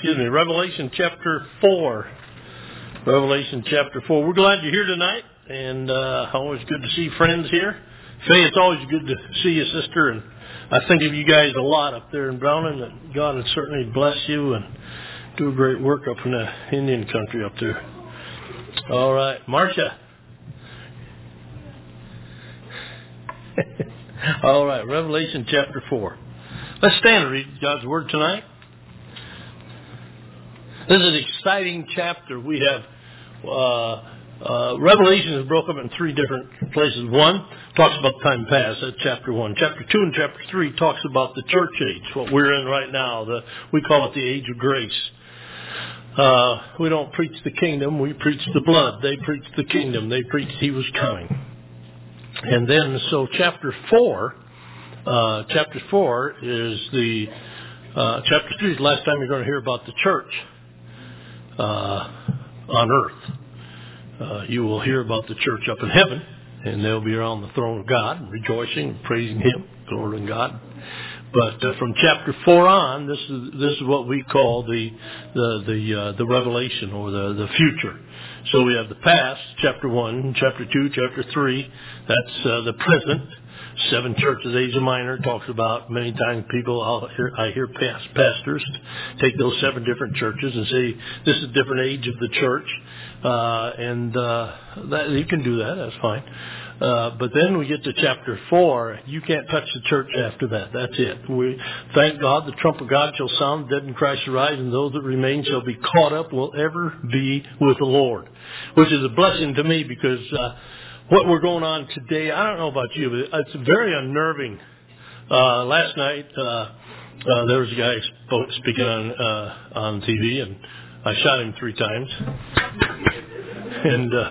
Revelation chapter 4. Revelation chapter 4. We're glad you're here tonight, and always good to see friends here. Faye, it's always good to see you, sister, and I think of you guys a lot up there in Browning, that God would certainly bless you and do a great work up in the Indian country up there. All right, Marcia. All right, Revelation chapter 4. Let's stand and read God's Word tonight. This is an exciting chapter. We have Revelation is broken up in three different places. One talks about time past. That's chapter 1. Chapter 2 and chapter 3 talks about the church age, what we're in right now. We call it the age of grace. We don't preach the kingdom. We preach the blood. They preach the kingdom. They preached He was coming. And then, so chapter 4 is the chapter 3 is the last time you're going to hear about the church on earth. You will hear about the church up in heaven, and they'll be around the throne of God, rejoicing and praising Him, glorying God. But from chapter 4 on, this is what we call the revelation, or the future. So we have the past, chapter 1, chapter 2, chapter 3. That's the present. 7 churches, Asia Minor, talks about many times people, I hear pastors take those 7 different churches and say, this is a different age of the church. That you can do that, that's fine. But then we get to chapter 4. You can't touch the church after that. That's it. We thank God, the trump of God shall sound, the dead in Christ shall rise, and those that remain shall be caught up, will ever be with the Lord. Which is a blessing to me, because what we're going on today, I don't know about you, but it's very unnerving. Last night, there was a guy speaking on TV, and I shot him 3 times. And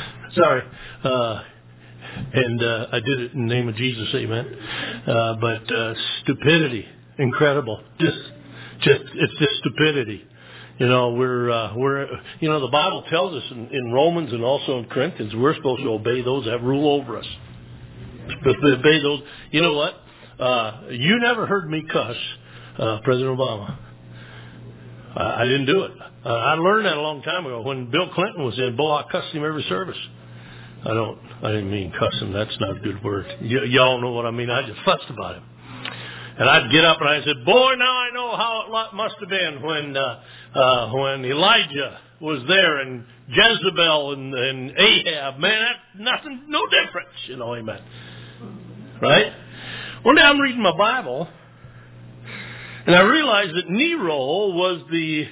I did it in the name of Jesus, amen. But stupidity, incredible. It's just stupidity. You know, the Bible tells us in Romans and also in Corinthians, we're supposed to obey those that have rule over us. Obey those. You know what? You never heard me cuss President Obama. I didn't do it. I learned that a long time ago. When Bill Clinton was in, I cussed him every service. I didn't mean cuss him. That's not a good word. Y'all know what I mean. I just fussed about him. And I'd get up and I said, boy, now I know how it must have been when Elijah was there, and Jezebel and Ahab. Man, that's nothing, no difference. You know, amen. Right? One day I'm reading my Bible, and I realized that Nero was the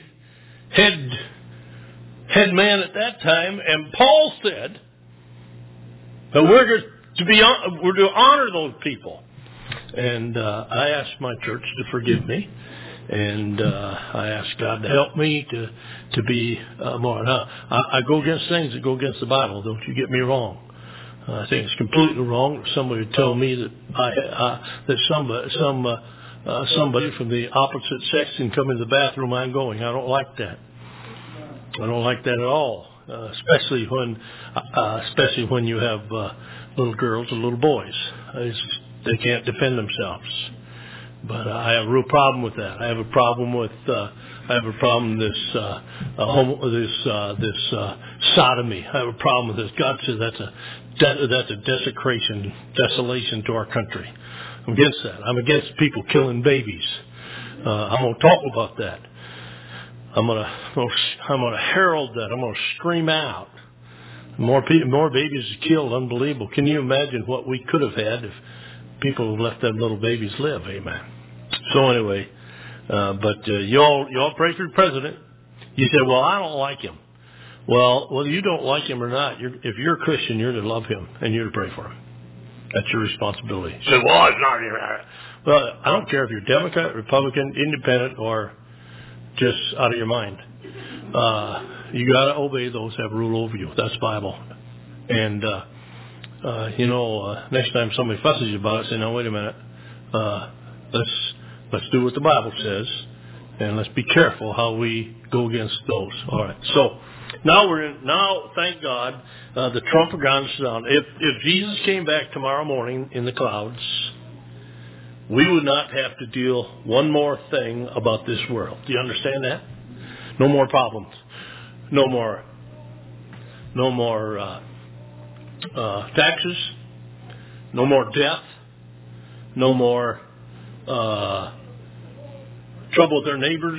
head man at that time, and Paul said that we're to honor those people. And I asked my church to forgive me, and I asked God to help me to be more. Now, I go against things that go against the Bible. Don't you get me wrong. I think it's completely wrong if somebody would tell me that somebody from the opposite sex can come in the bathroom I'm going. I don't like that. I don't like that at all. Especially when you have little girls and little boys. They can't defend themselves. But I have a real problem with that. I have a problem with this sodomy. I have a problem with this. God says that's a desolation to our country. I'm against that. I'm against people killing babies. I'm going to talk about that. I'm going to herald that. I'm going to scream out. More babies killed. Unbelievable. Can you imagine what we could have had if people let them little babies live? Amen. So anyway, but you all pray for the president. You said, well, I don't like him. Well, whether you don't like him or not, if you're a Christian, you're to love him and you're to pray for him. That's your responsibility. You said, well, it's not here. Well, I don't care if you're Democrat, Republican, Independent, or just out of your mind. You got to obey those that have rule over you. That's Bible. And next time somebody fusses you about it, say, no, wait a minute. Let's do what the Bible says, and let's be careful how we go against those. All right. So now, thank God, the trump of God is sound. If Jesus came back tomorrow morning in the clouds, we would not have to deal one more thing about this world. Do you understand that? No more problems. No more taxes. No more death. No more trouble with their neighbors.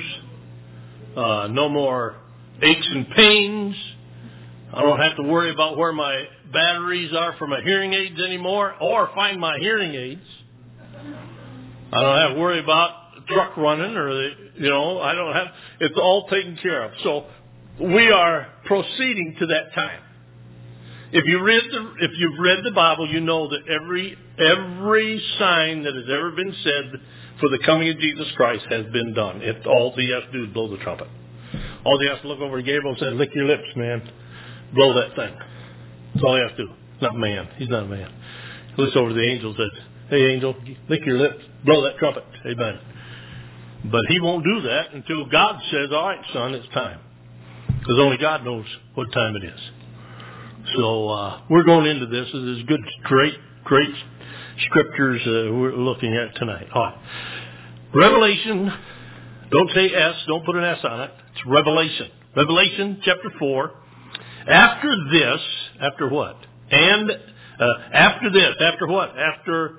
No more aches and pains. I don't have to worry about where my batteries are for my hearing aids anymore, or find my hearing aids. I don't have to worry about the truck running, or I don't have. It's all taken care of. So we are proceeding to that time. If you've read the Bible, you know that every sign that has ever been said for the coming of Jesus Christ has been done. All he has to do is blow the trumpet. All he has to look over at Gabriel and say, "Lick your lips, man. Blow that thing." That's all he has to do. Not man. He's not a man. He looks over to the angel and says, "Hey, angel, lick your lips. Blow that trumpet." Amen. But he won't do that until God says, "All right, son, it's time." Because only God knows what time it is. So we're going into this. This is good, great scriptures we're looking at tonight. All right. Revelation. Don't say S. Don't put an S on it. It's Revelation. Revelation chapter 4. After this, after what? After this, after what? After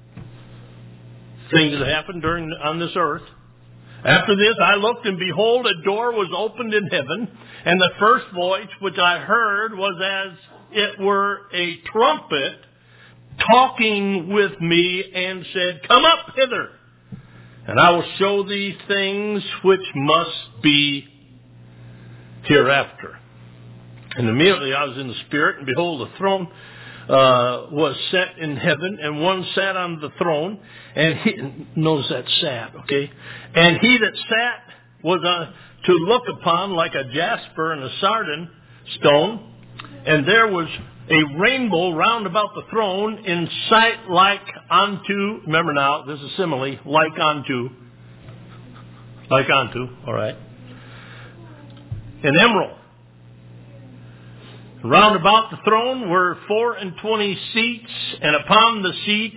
things that happened on this earth. After this, I looked, and behold, a door was opened in heaven, and the first voice which I heard was as it were a trumpet talking with me, and said, "Come up hither, and I will show thee things which must be hereafter." And immediately I was in the Spirit, and behold, the throne was set in heaven, and one sat on the throne, and notice that sat, okay? And he that sat was to look upon like a jasper and a sardine stone, and there was a rainbow round about the throne in sight like unto, remember now, this is simile, like unto, all right, an emerald. Round about the throne were 24 seats, and upon the seat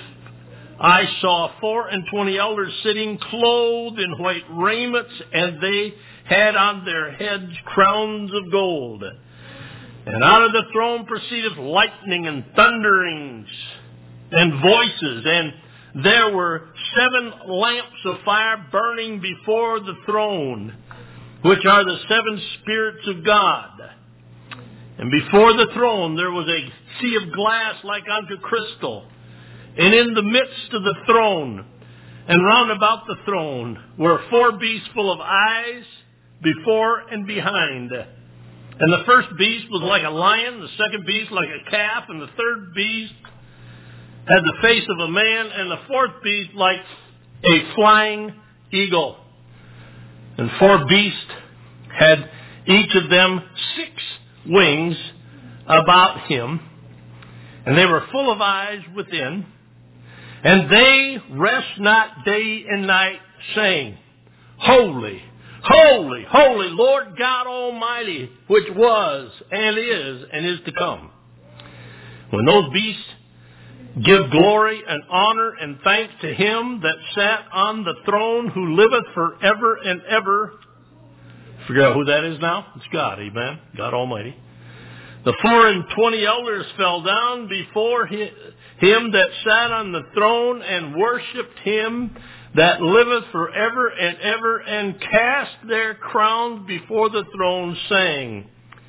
I saw 24 elders sitting, clothed in white raiments, and they had on their heads crowns of gold. And out of the throne proceeded lightning and thunderings and voices, and there were 7 lamps of fire burning before the throne, which are the 7 spirits of God. And before the throne there was a sea of glass like unto crystal. And in the midst of the throne and round about the throne were 4 beasts full of eyes before and behind. And the first beast was like a lion, the second beast like a calf, and the third beast had the face of a man, and the fourth beast like a flying eagle. And 4 beasts had each of them 6 wings about him, and they were full of eyes within, and they rest not day and night, saying, "Holy, holy, holy, Lord God Almighty, which was and is to come." When those beasts give glory and honor and thanks to him that sat on the throne, who liveth forever and ever. Figure out who that is now? It's God, amen? God Almighty. The 24 elders fell down before him that sat on the throne, and worshipped him that liveth forever and ever, and cast their crowns before the throne, saying,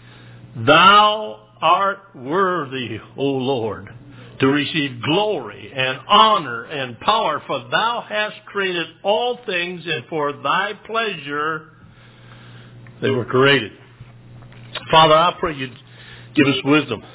"Thou art worthy, O Lord, to receive glory and honor and power, for thou hast created all things, and for thy pleasure they were created." Father, I pray you'd give us wisdom.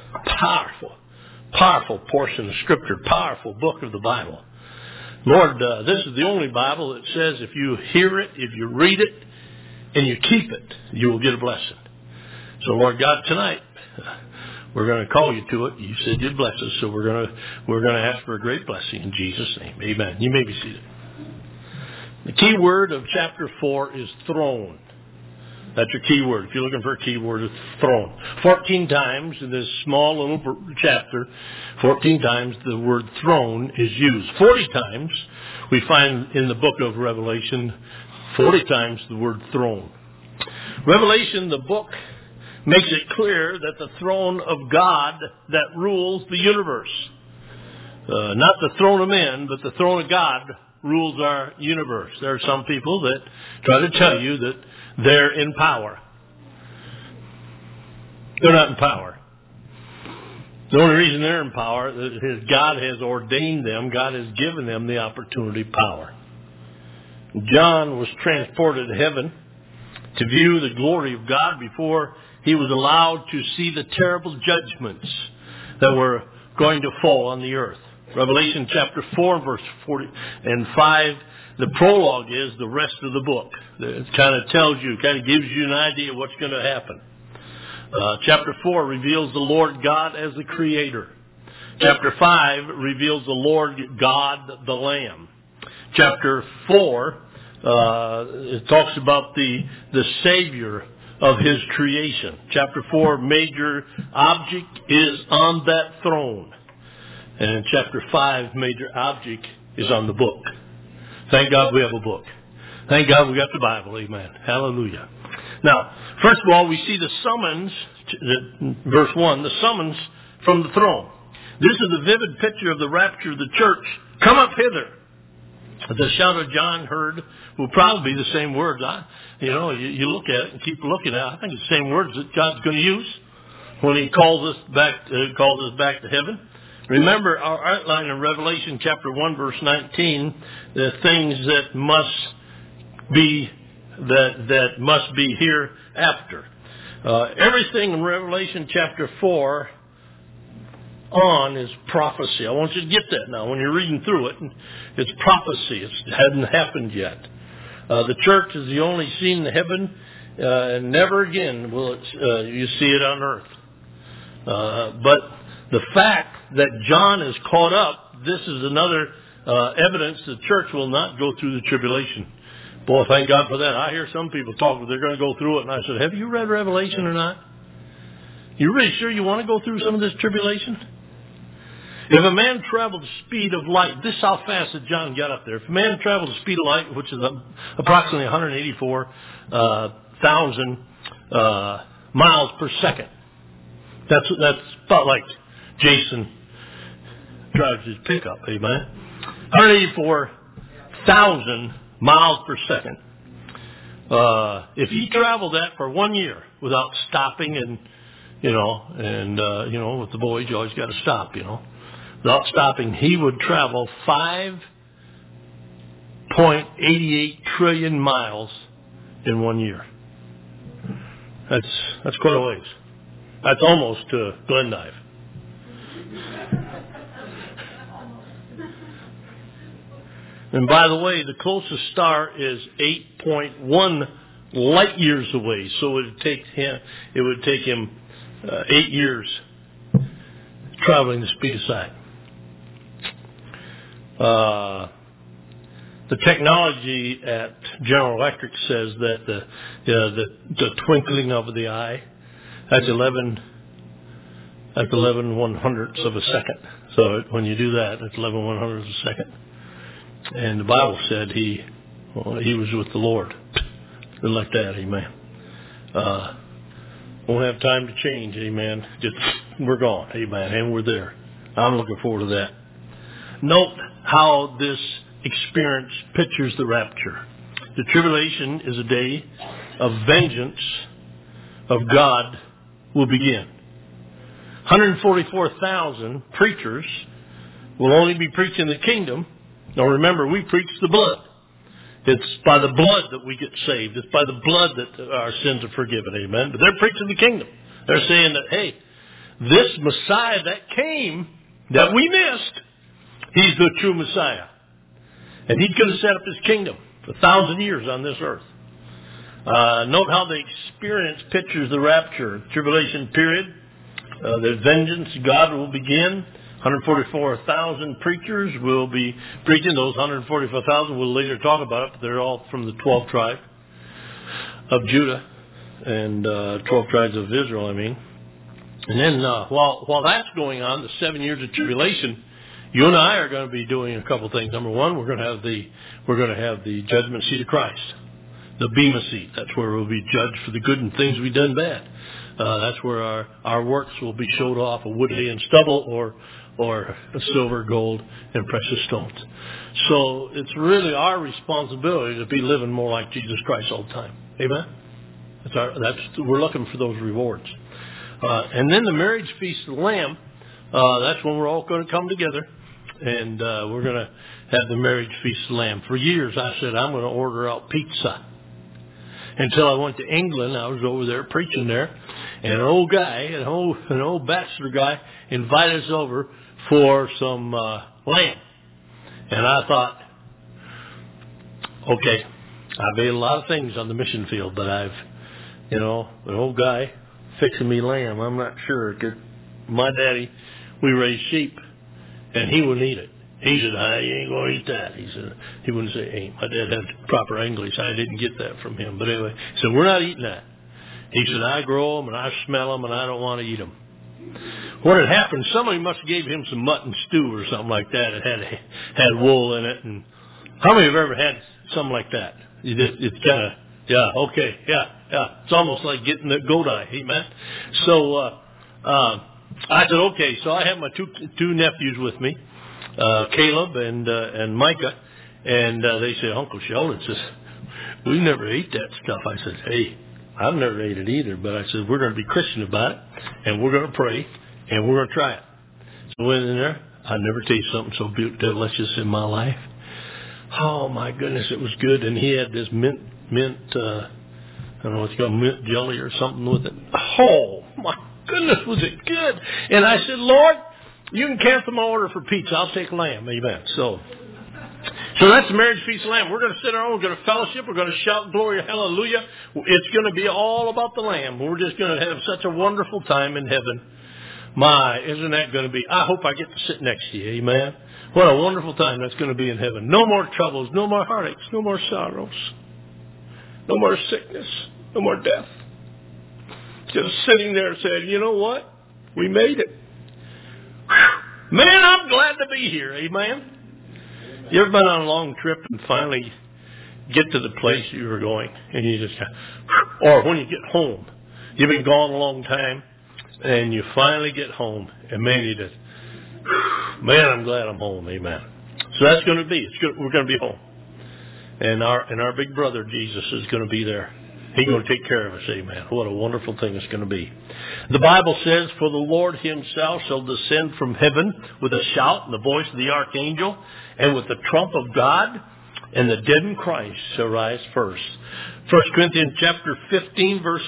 Powerful portion of Scripture, powerful book of the Bible. Lord, this is the only Bible that says if you hear it, if you read it, and you keep it, you will get a blessing. So, Lord God, tonight we're going to call you to it. You said you'd bless us, so we're going to ask for a great blessing in Jesus' name. Amen. You may be seated. The key word of chapter 4 is throne. That's your key word. If you're looking for a key word, it's throne. 14 times in this small little chapter, 14 times the word throne is used. 40 times we find in the book of Revelation, 40 times the word throne. Revelation, the book, makes it clear that the throne of God that rules the universe. Not the throne of men, but the throne of God rules our universe. There are some people that try to tell you that they're in power. They're not in power. The only reason they're in power is God has ordained them. God has given them the opportunity power. John was transported to heaven to view the glory of God before he was allowed to see the terrible judgments that were going to fall on the earth. Revelation chapter 4, verse 40 and 5, the prologue is the rest of the book. It kind of tells you, kind of gives you an idea of what's going to happen. Chapter 4 reveals the Lord God as the Creator. Chapter 5 reveals the Lord God, the Lamb. Chapter 4, it talks about the Savior of His creation. Chapter 4, major object is on that throne. And chapter 5, major object is on the book. Thank God we have a book. Thank God we got the Bible. Amen. Hallelujah. Now, first of all, we see the summons, verse 1, the summons from the throne. This is a vivid picture of the rapture of the church. Come up hither. The shout of John heard will probably be the same words. You look at it and keep looking at it. I think it's the same words that God's going to use when He calls us back to heaven. Remember our outline in Revelation chapter 1, verse 19, the things that must be hereafter. Everything in Revelation chapter 4 on is prophecy. I want you to get that now. When you're reading through it, it's prophecy. It hasn't happened yet. The church is the only scene in heaven, and never again will you see it on earth. But the fact that John is caught up, this is another evidence the church will not go through the tribulation. Boy, thank God for that. I hear some people talk, they're going to go through it, and I said, have you read Revelation or not? You really sure you want to go through some of this tribulation? If a man traveled the speed of light, this is how fast that John got up there. If a man traveled the speed of light, which is approximately 184,000 miles per second, that's about like Jason drives his pickup, amen? 184,000 miles per second. If he traveled that for 1 year without stopping and with the boys, you always got to stop, Without stopping, he would travel 5.88 trillion miles in 1 year. That's quite a ways. That's almost to Glendive. And by the way, the closest star is 8.1 light years away. So it would take him 8 years traveling the speed of sight. The technology at General Electric says that the twinkling of the eye, that's 11 100ths of a second. So when you do that, it's 11 100ths of a second. And the Bible said he was with the Lord. Something like that, amen. Won't have time to change, amen. Just we're gone, amen, and we're there. I'm looking forward to that. Note how this experience pictures the rapture. The tribulation is a day of vengeance of God will begin. 144,000 preachers will only be preaching the kingdom. Now remember, we preach the blood. It's by the blood that we get saved. It's by the blood that our sins are forgiven. Amen. But they're preaching the kingdom. They're saying that, hey, this Messiah that came, that we missed, he's the true Messiah. And he's going to set up his kingdom for 1,000 years on this earth. Note how the experience pictures the rapture, tribulation period. The vengeance God will begin. 144,000 preachers will be preaching. Those 144,000 we'll later talk about it, but they're all from the 12 tribes of Judah and 12 tribes of Israel, And then while that's going on, the 7 years of tribulation, you and I are going to be doing a couple things. Number one, we're going to have the judgment seat of Christ. the Bema seat. That's where we'll be judged for the good and things we've done bad. That's where our works will be showed off of wood, hay, and stubble, or silver, gold, and precious stones. So it's really our responsibility to be living more like Jesus Christ all the time. Amen? We're looking for those rewards. And then the marriage feast of the Lamb, that's when we're all going to come together, and we're going to have the marriage feast of the Lamb. For years I said, I'm going to order out pizza. Until I went to England, I was over there preaching there, and an old guy, an old bachelor guy, invited us over for some lamb. And I thought, okay, I've made a lot of things on the mission field, but an old guy fixing me lamb, I'm not sure. 'Cause my daddy, we raised sheep, and he wouldn't eat it. He said, you ain't going to eat that. He said, he wouldn't say ain't. My dad had proper English. I didn't get that from him. But anyway, he said, we're not eating that. He said, I grow them and I smell them and I don't want to eat them. What had happened, somebody must have gave him some mutton stew or something like that. It had wool in it. And how many have ever had something like that? It's kind of, yeah. It's almost like getting the goat eye. Amen. So I said, okay. So I have my two nephews with me. Caleb and Micah, and they said, Uncle Sheldon says, we never ate that stuff. I said, hey, I've never ate it either, but I said, we're going to be Christian about it, and we're going to pray, and we're going to try it. So I went in there. I never tasted something so delicious in my life. Oh, my goodness, it was good, and he had this mint, I don't know what it's called, mint jelly or something with it. Oh, my goodness, was it good. And I said, Lord, you can cancel my order for pizza. I'll take lamb. Amen. So that's the marriage feast of lamb. We're going to sit around. We're going to fellowship. We're going to shout glory, hallelujah. It's going to be all about the lamb. We're just going to have such a wonderful time in heaven. My, isn't that going to be? I hope I get to sit next to you. Amen. What a wonderful time that's going to be in heaven. No more troubles. No more heartaches. No more sorrows. No more sickness. No more death. Just sitting there saying, you know what? We made it. Man, I'm glad to be here. Amen. You ever been on a long trip and finally get to the place you were going, and you just, or when you get home, you've been gone a long time, and you finally get home, and man, you just, man, I'm glad I'm home. Amen. So that's going to be. We're going to be home, and our big brother Jesus is going to be there. He's going to take care of us. Amen. What a wonderful thing it's going to be. The Bible says, for the Lord himself shall descend from heaven with a shout and the voice of the archangel and with the trump of God, and the dead in Christ shall rise first. 1 Corinthians chapter 15, verse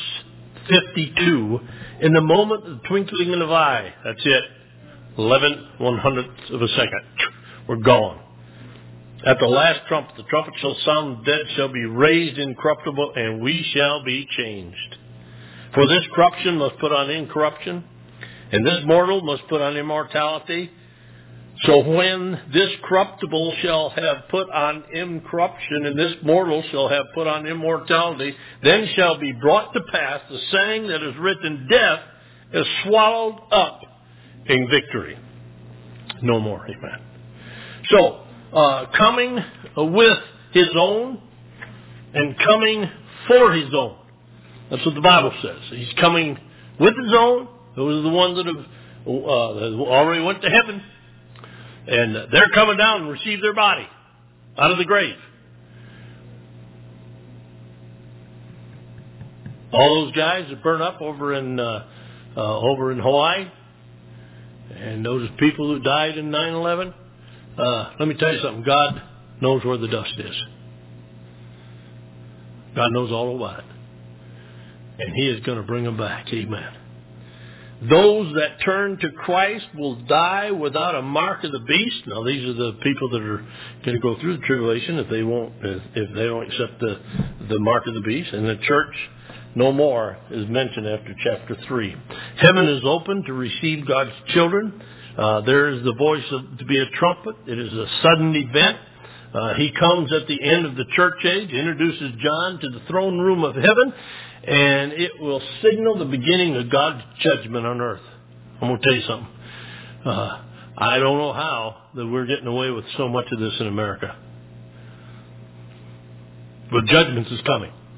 52. In the moment of the twinkling of an eye, that's it, 11/100ths of a second, we're gone. At the last trumpet, the trumpet shall sound, the dead shall be raised incorruptible, and we shall be changed. For this corruption must put on incorruption, and this mortal must put on immortality. So when this corruptible shall have put on incorruption, and this mortal shall have put on immortality, then shall be brought to pass the saying that is written, death is swallowed up in victory. No more. Amen. So, coming with his own and coming for his own. That's what the Bible says. He's coming with his own. Those are the ones that have already went to heaven. And they're coming down and receive their body out of the grave. All those guys that burn up over in Hawaii, and those people who died in 9/11, let me tell you something. God knows where the dust is. God knows all about it. And he is going to bring them back. Amen. Those that turn to Christ will die without a mark of the beast. Now, these are the people that are going to go through the tribulation if they don't accept the mark of the beast. And the church no more is mentioned after chapter 3. Heaven is open to receive God's children. There is the voice to be a trumpet. It is a sudden event. He comes at the end of the church age, introduces John to the throne room of heaven, and it will signal the beginning of God's judgment on earth. I'm going to tell you something. I don't know how that we're getting away with so much of this in America. But judgment is coming.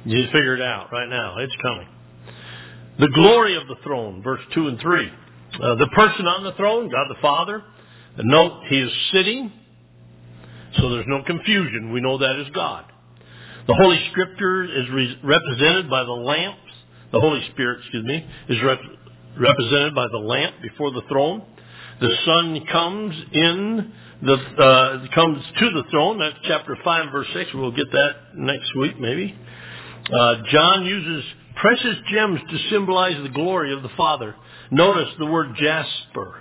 You figure it out right now. It's coming. The glory of the throne, verse 2 and 3. The person on the throne, God the Father. Note, He is sitting, so there's no confusion. We know that is God. The Holy Scripture is represented by the lamps. The Holy Spirit, is represented by the lamp before the throne. The Son comes comes to the throne. That's chapter 5, verse 6. We'll get that next week, maybe. John uses precious gems to symbolize the glory of the Father. Notice the word jasper.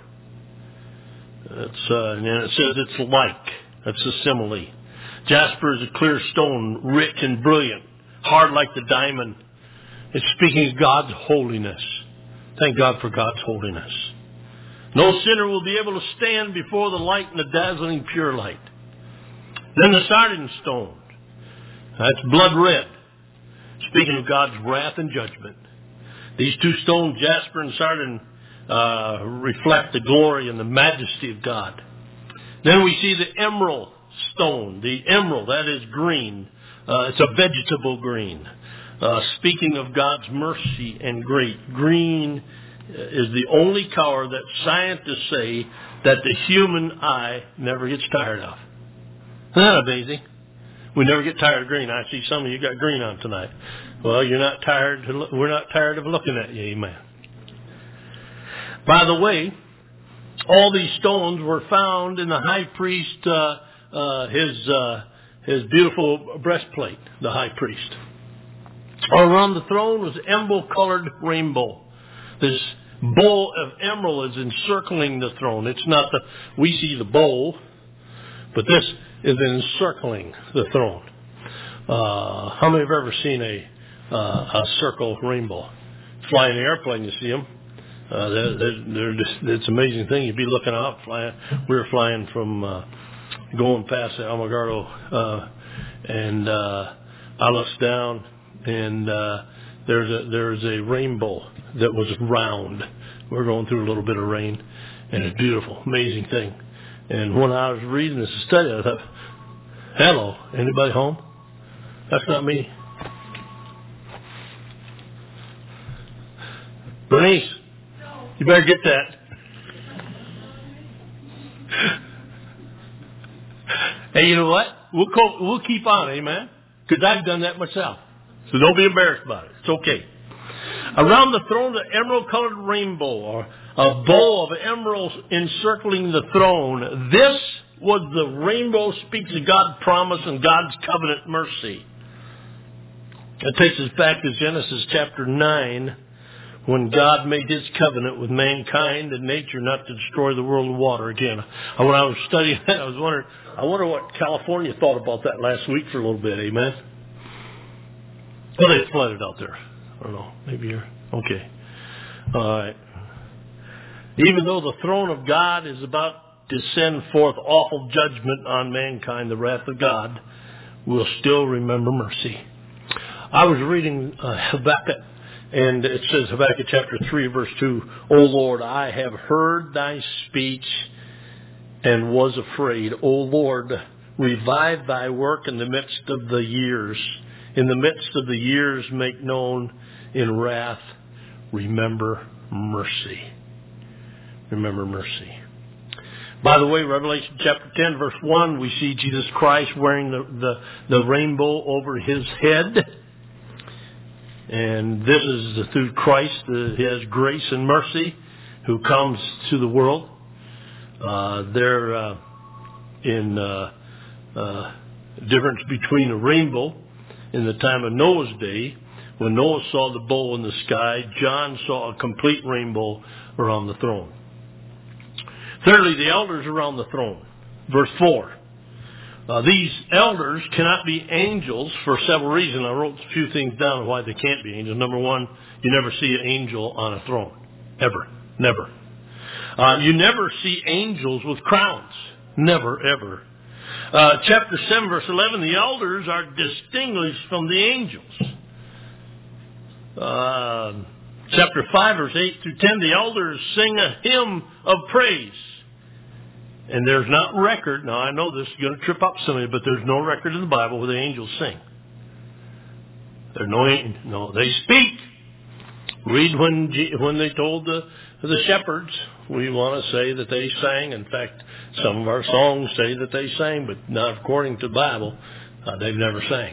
And it says it's like. That's a simile. Jasper is a clear stone, rich and brilliant, hard like the diamond. It's speaking of God's holiness. Thank God for God's holiness. No sinner will be able to stand before the light and the dazzling pure light. Then the sardine stone. That's blood red. Speaking of God's wrath and judgment. These two stones, jasper and sardine, reflect the glory and the majesty of God. Then we see the emerald stone. The emerald, that is green. It's a vegetable green. Speaking of God's mercy and grace. Green is the only color that scientists say that the human eye never gets tired of. Isn't that amazing? We never get tired of green. I see some of you got green on tonight. Well, you're not tired. We're not tired of looking at you. Amen. By the way, all these stones were found in the high priest, his beautiful breastplate, the high priest. Around the throne was emerald-colored rainbow. This bowl of emerald is encircling the throne. It's not we see the bowl, but this is encircling the throne. How many have ever seen a circle rainbow? Fly in an airplane, you see them. It's an amazing thing. You'd be looking out, flying. We were flying from going past Alamogordo, and I looked down, and there's a rainbow that was round. We're going through a little bit of rain, and it's beautiful, amazing thing. And when I was reading this study, I thought, hello, anybody home? That's not me. Bernice, you better get that. Hey, you know what? We'll keep on, amen? Because I've done that myself. So don't be embarrassed about it. It's okay. Around the throne, the emerald-colored rainbow, or a bowl of emeralds encircling the throne. This was the rainbow speaks of God's promise and God's covenant mercy. It takes us back to Genesis chapter 9, when God made His covenant with mankind and nature not to destroy the world with water again. When I was studying that, I was wondering, I wonder what California thought about that last week for a little bit, amen? Well, they flooded out there. I don't know. Maybe you're okay. All right. Even though the throne of God is about to send forth awful judgment on mankind, the wrath of God, we'll still remember mercy. I was reading Habakkuk, and it says, Habakkuk chapter 3, verse 2, O Lord, I have heard thy speech and was afraid. O Lord, revive thy work in the midst of the years. In the midst of the years, make known in wrath, remember mercy. Remember mercy. By the way, Revelation chapter 10, verse 1, we see Jesus Christ wearing the rainbow over His head. And this is through Christ, His grace and mercy, who comes to the world. Difference between a rainbow in the time of Noah's day. When Noah saw the bowl in the sky, John saw a complete rainbow around the throne. Thirdly, the elders around the throne. Verse 4. These elders cannot be angels for several reasons. I wrote a few things down why they can't be angels. Number one, you never see an angel on a throne. Ever. Never. You never see angels with crowns. Never, ever. Chapter 7, verse 11, the elders are distinguished from the angels. Chapter 5, verse 8 through 10, the elders sing a hymn of praise. And there's not record. Now, I know this is going to trip up somebody, but there's no record in the Bible where the angels sing. No, they speak. Read when they told the shepherds, we want to say that they sang. In fact, some of our songs say that they sang, but not according to the Bible. They've never sang.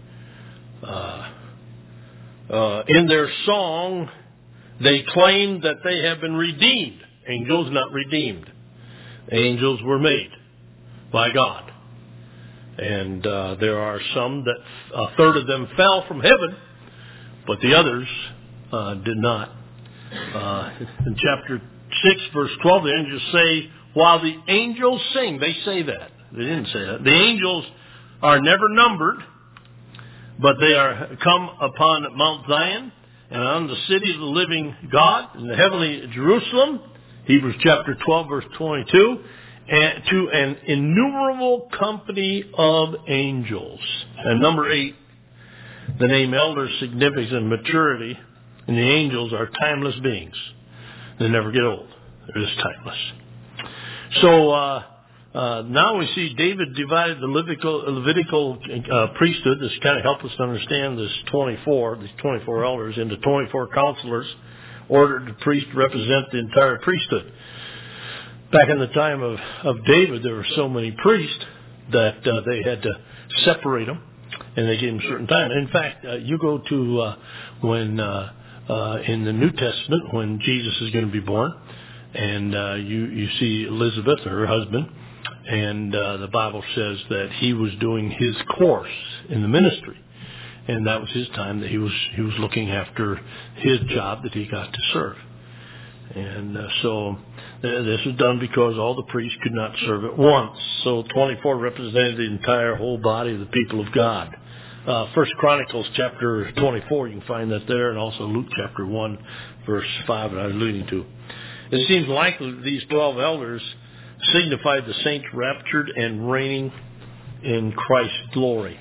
In their song, they claim that they have been redeemed. Angels not redeemed. Angels were made by God. And there are some that a third of them fell from heaven, but the others did not. In chapter 6, verse 12, the angels say, while the angels sing, they say that. They didn't say that. The angels are never numbered, but they are come upon Mount Zion and on the city of the living God in the heavenly Jerusalem, Hebrews chapter 12, verse 22, and to an innumerable company of angels. And number 8, the name elder significance and maturity, and the angels are timeless beings. They never get old. They're just timeless. So now we see David divided the Levitical priesthood. This kind of helps us to understand these 24 elders into 24 counselors, ordered the priest to represent the entire priesthood. Back in the time of David, there were so many priests that they had to separate them, and they gave them a certain time. In fact, you go to when in the New Testament, when Jesus is going to be born, and you see Elizabeth, her husband, and the Bible says that he was doing his course in the ministry, and that was his time that he was looking after his job that he got to serve. And so this was done because all the priests could not serve at once. So 24 represented the entire whole body of the people of God. First Chronicles chapter 24, you can find that there, and also Luke chapter 1, verse 5 that I was alluding to. It seems likely that these 12 elders signified the saints raptured and reigning in Christ's glory.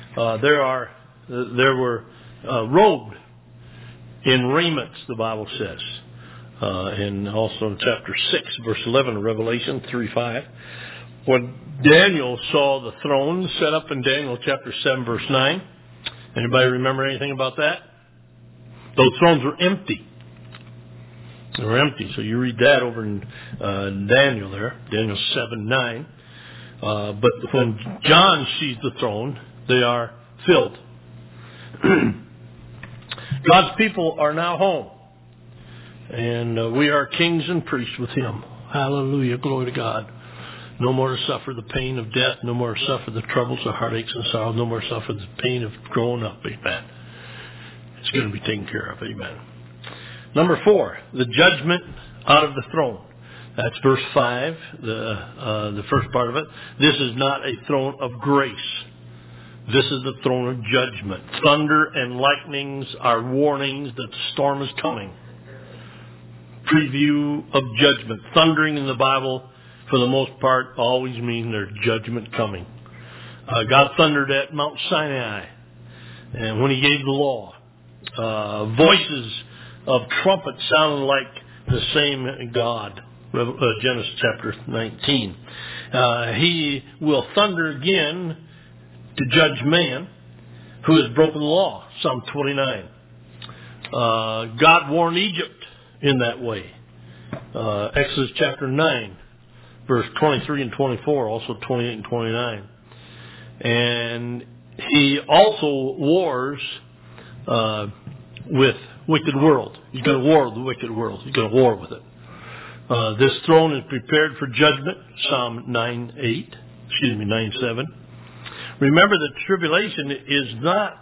There were robed in raiments, the Bible says. And also in chapter 6, verse 11 of Revelation 3:5. When Daniel saw the throne set up in Daniel chapter 7, verse 9. Anybody remember anything about that? Those thrones were empty. They were empty. So you read that over in Daniel there, Daniel 7:9. But when John sees the throne, they are filled. God's people are now home. And we are kings and priests with Him. Hallelujah. Glory to God. No more to suffer the pain of death. No more to suffer the troubles, the heartaches, and sorrows. No more to suffer the pain of growing up. Amen. It's going to be taken care of. Amen. Number 4, the judgment out of the throne. That's verse 5, the first part of it. This is not a throne of grace. This is the throne of judgment. Thunder and lightnings are warnings that the storm is coming. Preview of judgment. Thundering in the Bible, for the most part, always means there's judgment coming. God thundered at Mount Sinai, and when He gave the law, voices of trumpets sounded like the same God. Genesis chapter 19. He will thunder again to judge man who has broken the law. Psalm 29. God warned Egypt in that way. Exodus chapter 9, verse 23 and 24, also 28 and 29. And He also wars with wicked world. He's going to war with the wicked world. He's going to war with it. This throne is prepared for judgment. Psalm 9:7. Remember that tribulation is not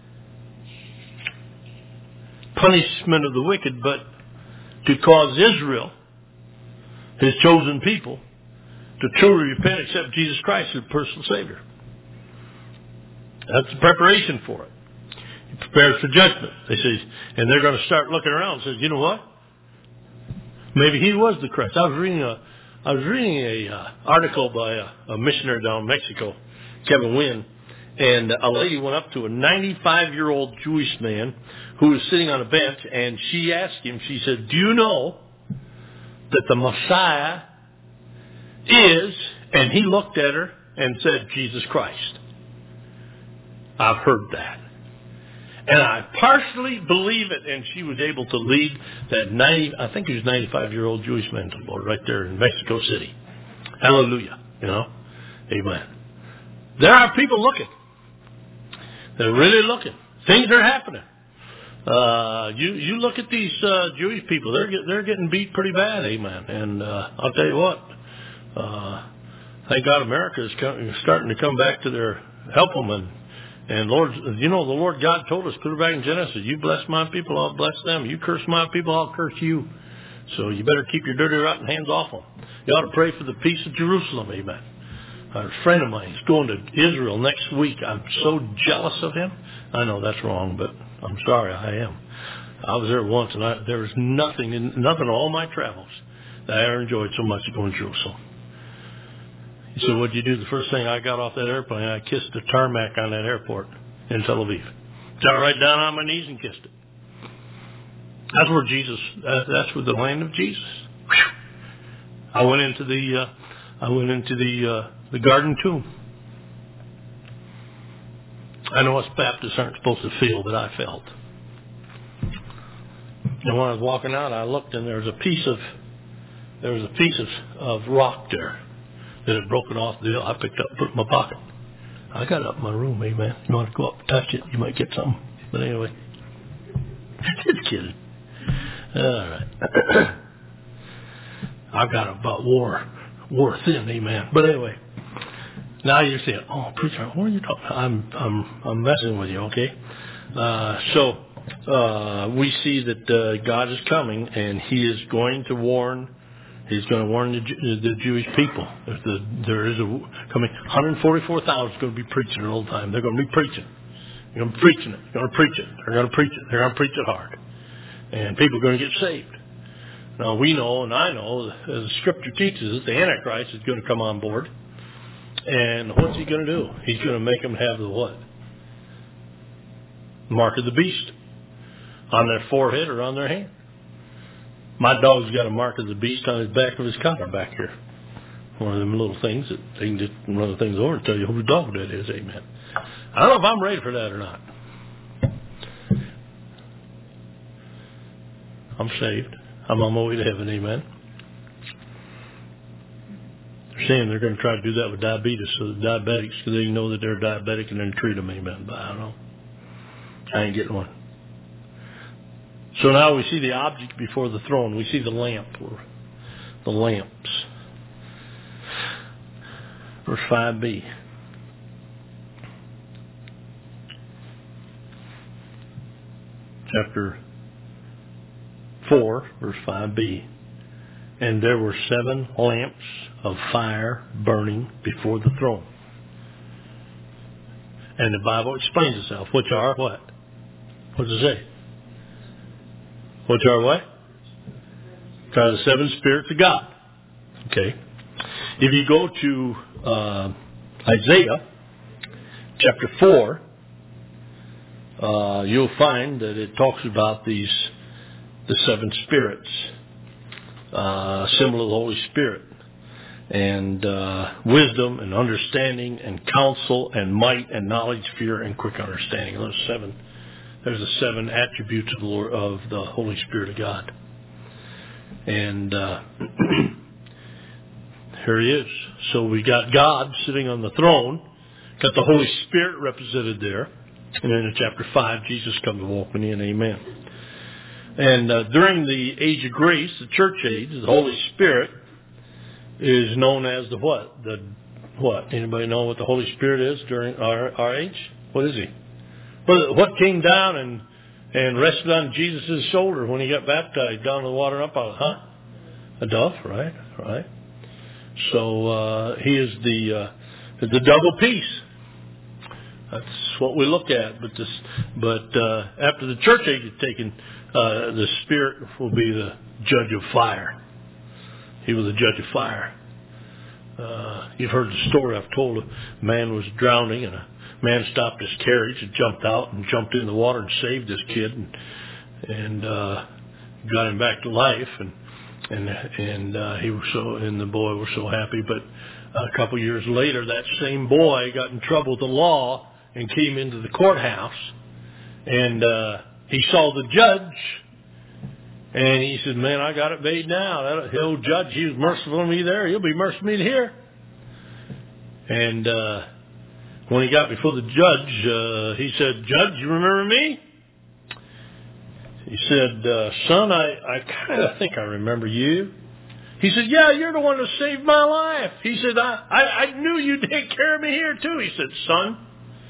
punishment of the wicked, but to cause Israel, His chosen people, to truly repent and accept Jesus Christ as personal Savior. That's the preparation for it. He prepares for judgment. They say, and they're going to start looking around and say, you know what? Maybe He was the Christ. I was reading a article by a missionary down in Mexico, Kevin Wynn, and a lady went up to a 95-year-old Jewish man who was sitting on a bench, and she asked him, she said, do you know that the Messiah is, and he looked at her and said, Jesus Christ. I've heard that. And I partially believe it. And she was able to lead that 95-year-old Jewish man to the Lord right there in Mexico City. Hallelujah. Amen. There are people looking. They're really looking. Things are happening. You look at these Jewish people. They're getting beat pretty bad. Amen. And I'll tell you what. Thank God America is starting to come back to their help them. And Lord, the Lord God told us clear back in Genesis, you bless my people, I'll bless them. You curse my people, I'll curse you. So you better keep your dirty, rotten hands off them. You ought to pray for the peace of Jerusalem. Amen. A friend of mine is going to Israel next week. I'm so jealous of him. I know that's wrong, but I'm sorry, I am. I was there once, and there was nothing in all my travels that I ever enjoyed so much as going to Jerusalem. He said, what'd you do? The first thing I got off that airplane, I kissed the tarmac on that airport in Tel Aviv. Got right down on my knees and kissed it. That's where that's where the land of Jesus. Whew. I went into the garden tomb. I know us Baptists aren't supposed to feel, but I felt. And when I was walking out, I looked, and there was a piece of rock there that had broken off the hill. I picked up, put it in my pocket. I got it up in my room, amen. You want to go up and touch it, you might get something. But anyway, just kidding. All right. I've got about war thin, amen. But anyway, now you're saying, oh, preacher, what are you talking about? I'm messing with you, okay? So we see that God is coming, and He is going to warn. He's going to warn the Jewish people. There is coming 144,000 is going to be preaching all the time. They're going to be preaching. They're going to be preaching it. They're going to preach it. They're going to preach it. They're going to preach it hard, and people are going to get saved. Now we know, and I know, as the Scripture teaches us, the Antichrist is going to come on board. And what's he going to do? He's going to make them have the what? Mark of the beast on their forehead or on their hand. My dog's got a mark of the beast on his back of his collar back here. One of them little things that they can just run the things over and tell you whose dog that is. Amen. I don't know if I'm ready for that or not. I'm saved. I'm on my way to heaven. Amen. They're saying they're going to try to do that with diabetes, so the diabetics, because they know that they're diabetic and then treat them. Amen. But I don't know. I ain't getting one. So now we see the object before the throne. We see the lamp, or the lamps. Verse 5b. Chapter 4, verse 5b. And there were 7 lamps of fire burning before the throne. And the Bible explains itself, which are what? What does it say? Which are what? Which are the 7 spirits of God. Okay. If you go to Isaiah chapter 4, you'll find that it talks about the 7 spirits, symbol of the Holy Spirit, and wisdom and understanding and counsel and might and knowledge, fear and quick understanding. There's the 7 attributes of the Holy Spirit of God. And here He is. So we got God sitting on the throne, got the Holy Spirit represented there, and then in chapter 5, Jesus comes walking in. Amen. And during the age of grace, the church age, the Holy Spirit is known as the what? The what? Anybody know what the Holy Spirit is during our age? What is He? What came down and rested on Jesus' shoulder when He got baptized down in the water and up out? Huh? A dove, right? Right. So He is the double peace. That's what we look at. But after the church age is taken, the Spirit will be the judge of fire. He was the judge of fire. You've heard the story I've told. A man was drowning, and a man stopped his carriage and jumped out and jumped in the water and saved this kid and got him back to life. And he was and the boy was so happy. But a couple years later, that same boy got in trouble with the law and came into the courthouse And he saw the judge, and he said, man, I got it made now. That old judge, he was merciful to me there. He'll be merciful to me here. And when he got before the judge, he said, Judge, you remember me? He said, son, I kind of think I remember you. He said, yeah, you're the one that saved my life. He said, I knew you'd take care of me here too. He said, son,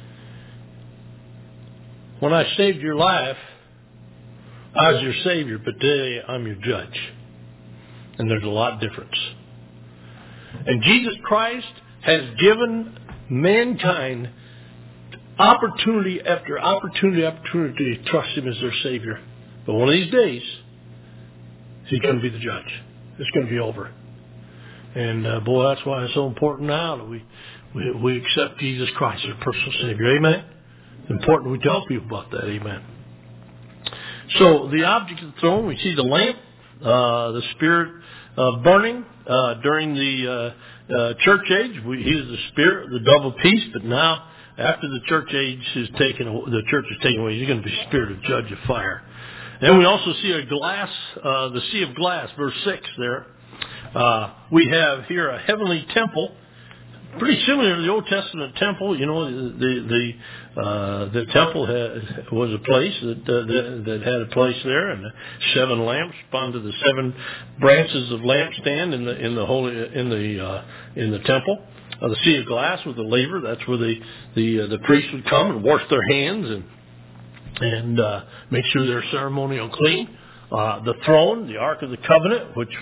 when I saved your life, I was your Savior, but today I'm your judge. And there's a lot of difference. And Jesus Christ has given mankind opportunity after opportunity to trust Him as their Savior. But one of these days, He's going to be the judge. It's going to be over. And boy, that's why it's so important now that we accept Jesus Christ as our personal Savior. Amen? It's important we tell people about that. Amen. So the object of the throne, we see the lamp, the Spirit burning during the church age. He is the Spirit, the dove of peace. But now, after the church age is taken, the church is taken away, He's going to be Spirit of judge of fire. And we also see a glass, the sea of glass, verse 6 there. We have here a heavenly temple, pretty similar to the Old Testament temple. You know, the temple was a place that had a place there, and the 7 lamps respond to the 7 branches of lampstand in the temple. The sea of glass with the laver, that's where the priests would come and wash their hands and make sure they're ceremonial clean. The throne, the Ark of the Covenant, which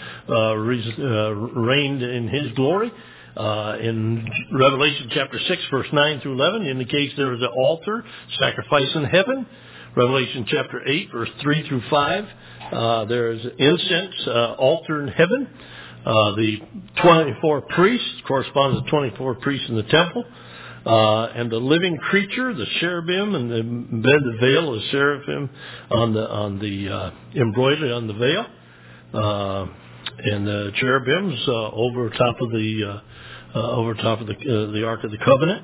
reigned in His glory. In Revelation chapter 6, verse 9 through 11, indicates there is an altar, sacrifice in heaven. Revelation chapter 8, verse 3 through 5, there is an incense altar in heaven. The 24 priests correspond to the 24 priests in the temple. And the living creature, the cherubim, and the veil of the seraphim on the embroidery on the veil, and the cherubims over top of the Ark of the Covenant.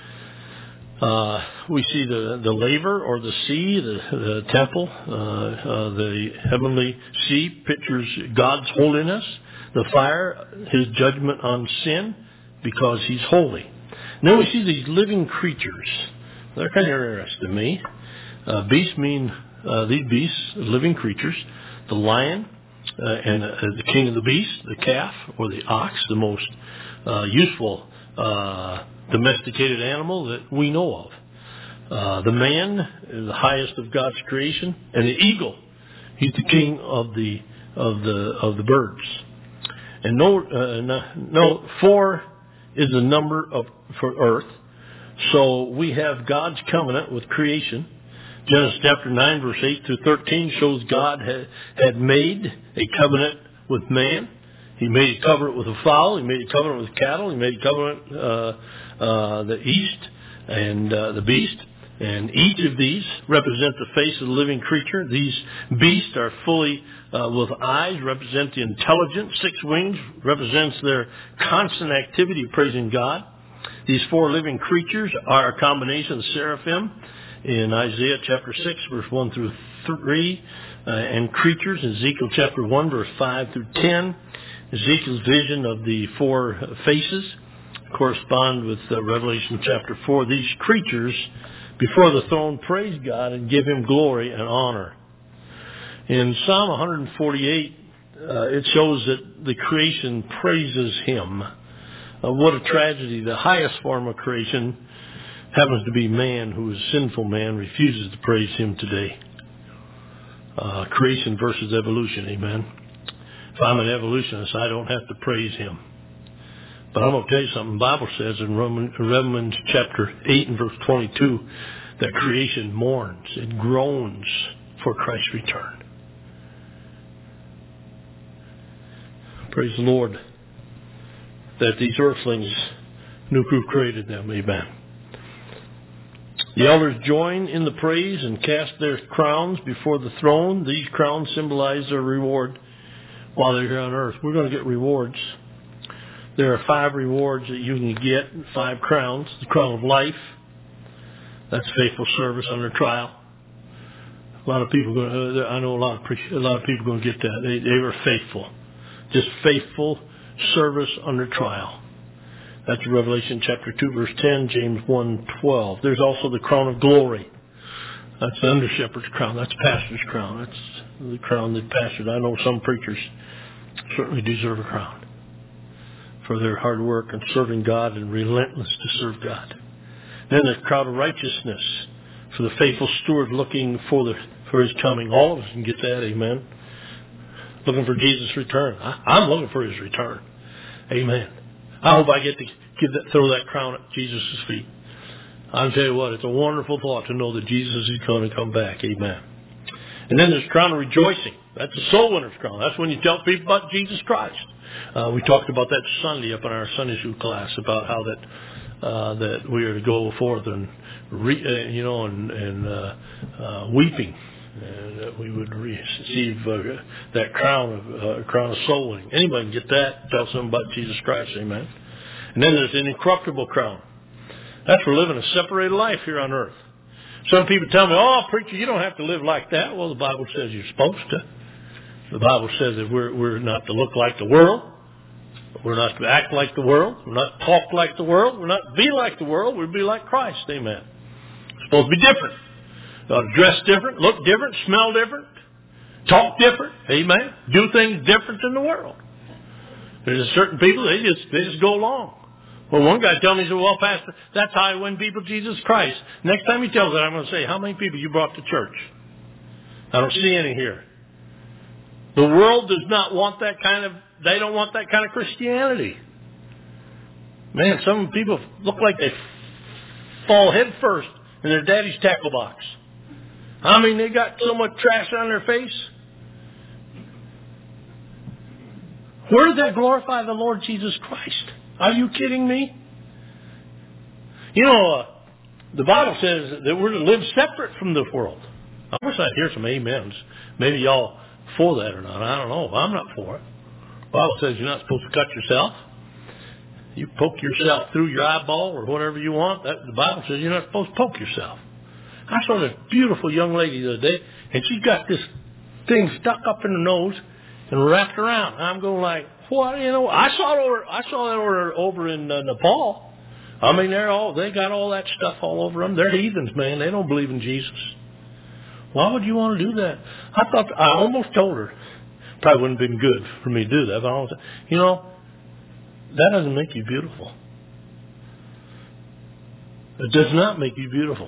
We see the laver or the sea, the temple, the heavenly sea pictures God's holiness, the fire, His judgment on sin, because He's holy. Then we see these living creatures. They're kind of interesting to me. Beasts mean, these beasts, living creatures. The lion and the king of the beasts, the calf or the ox, the most useful domesticated animal that we know of. The man is the highest of God's creation, and the eagle, he's the king of the birds. And no, 4 is the number for earth. So we have God's covenant with creation. Genesis chapter 9, verse 8 through 13 shows God had made a covenant with man. He made a covenant with the fowl. He made a covenant with cattle. He made a covenant the east and the beast. And each of these represent the face of the living creature. These beasts are fully with eyes, represent the intelligence. 6 wings represents their constant activity of praising God. These 4 living creatures are a combination of seraphim in Isaiah chapter 6, verse 1 through 3, and creatures in Ezekiel chapter 1, verse 5 through 10. Ezekiel's vision of the 4 faces correspond with Revelation chapter 4. These creatures before the throne praise God and give Him glory and honor. In Psalm 148, it shows that the creation praises Him. What a tragedy. The highest form of creation happens to be man, who is sinful man, refuses to praise Him today. Creation versus evolution, amen. If I'm an evolutionist, I don't have to praise Him. But I'm going to tell you something. The Bible says in Romans chapter 8 and verse 22 that creation mourns, it groans for Christ's return. Praise the Lord that these earthlings knew who created them. Amen. The elders join in the praise and cast their crowns before the throne. These crowns symbolize their reward while they're here on earth. We're going to get rewards. There are 5 rewards that you can get, 5 crowns. The crown of life, That's faithful service under trial. A lot of people, I know a lot of people going to get that. They were faithful. Just faithful service under trial. That's Revelation chapter 2, verse 10, James 1:12. There's also the crown of glory. That's the under shepherd's crown. That's pastor's crown. That's the crown that pastors. I know some preachers certainly deserve a crown for their hard work and serving God and relentless to serve God. Then the crown of righteousness for the faithful steward looking for his coming. All of us can get that, amen. Looking for Jesus' return. I'm looking for his return. Amen. I hope I get to throw that crown at Jesus' feet. I'll tell you what, it's a wonderful thought to know that Jesus is going to come back. Amen. And then there's crown of rejoicing. That's the soul winner's crown. That's when you tell people about Jesus Christ. We talked about that Sunday up in our Sunday school class about how that we are to go forth and weeping, and that we would receive that crown of soul winning. Anybody can get that. Tell someone about Jesus Christ. Amen. And then there's an incorruptible crown. That's for living a separated life here on earth. Some people tell me, "Oh, preacher, you don't have to live like that." Well, the Bible says you're supposed to. The Bible says that we're not to look like the world. We're not to act like the world. We're not to talk like the world. We're not to be like the world. We're to be like Christ. Amen. We're supposed to be different. We ought to dress different, look different, smell different, talk different. Amen. Do things different than the world. There's certain people, they just go along. Well, one guy told me, he said, "Well, Pastor, that's how I win people to Jesus Christ." Next time he tells that, I'm going to say, "How many people you brought to church?" I don't see any here. The world does not want that they don't want that kind of Christianity. Man, some people look like they fall head first in their daddy's tackle box. I mean, they got so much trash on their face. Where does that glorify the Lord Jesus Christ? Are you kidding me? You know, the Bible says that we're to live separate from this world. I wish I'd hear some amens. Maybe y'all for that or not. I don't know. I'm not for it. The Bible says you're not supposed to cut yourself. You poke yourself through your eyeball or whatever you want. The Bible says you're not supposed to poke yourself. I saw this beautiful young lady the other day, and she got this thing stuck up in her nose and wrapped around. I'm going like, what? You know, I saw that over in Nepal. I mean, they got all that stuff all over them. They're heathens, man. They don't believe in Jesus. Why would you want to do that? I almost told her. Probably wouldn't have been good for me to do that. But I almost, that doesn't make you beautiful. It does not make you beautiful.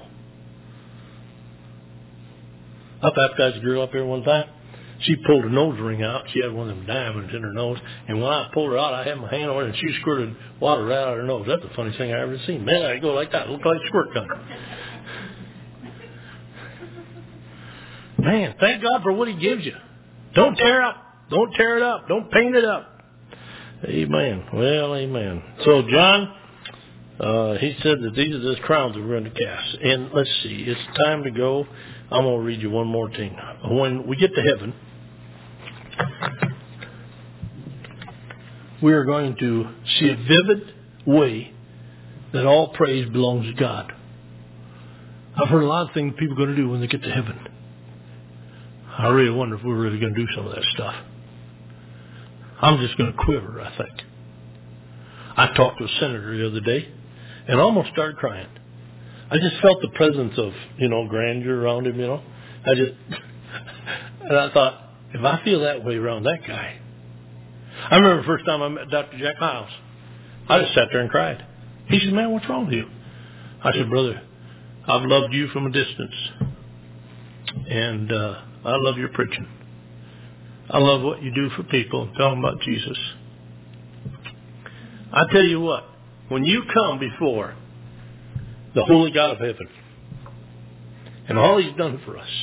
I baptized a girl up here one time. She pulled her nose ring out. She had one of them diamonds in her nose. And when I pulled her out, I had my hand on her, and she squirted water right out of her nose. That's the funniest thing I ever seen. Man, I go like that. It looked like a squirt gun. Man, thank God for what He gives you. Don't tear up. Don't tear it up. Don't paint it up. Amen. Well, amen. So, John, he said that these are the crowns that we're going to cast. And let's see. It's time to go. I'm going to read you one more thing. When we get to heaven, we are going to see a vivid way that all praise belongs to God. I've heard a lot of things people are going to do when they get to heaven. I really wonder if we're really going to do some of that stuff. I'm just going to quiver, I think. I talked to a senator the other day and almost started crying. I just felt the presence of, grandeur around him, and I thought, if I feel that way around that guy. I remember the first time I met Dr. Jack Hiles. I just sat there and cried. He said, "Man, what's wrong with you?" I said, "Brother, I've loved you from a distance. And I love your preaching. I love what you do for people, talking about Jesus. I tell you what, when you come before the holy God of heaven and all He's done for us,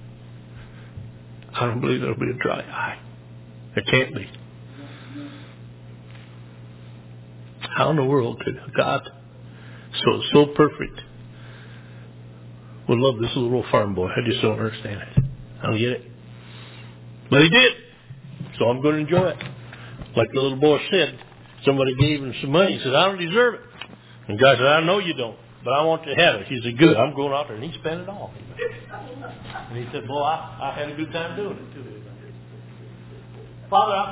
I don't believe there'll be a dry eye. There can't be. How in the world could God, so perfect, would love this little farm boy? I just don't understand it. I don't get it. But He did. So I'm going to enjoy it. Like the little boy said, somebody gave him some money. He said, "I don't deserve it." And God said, "I know you don't. but I want you to have it. He said, good. I'm going out there. And he spent it all. And he said, boy, I had a good time doing it, too. Father,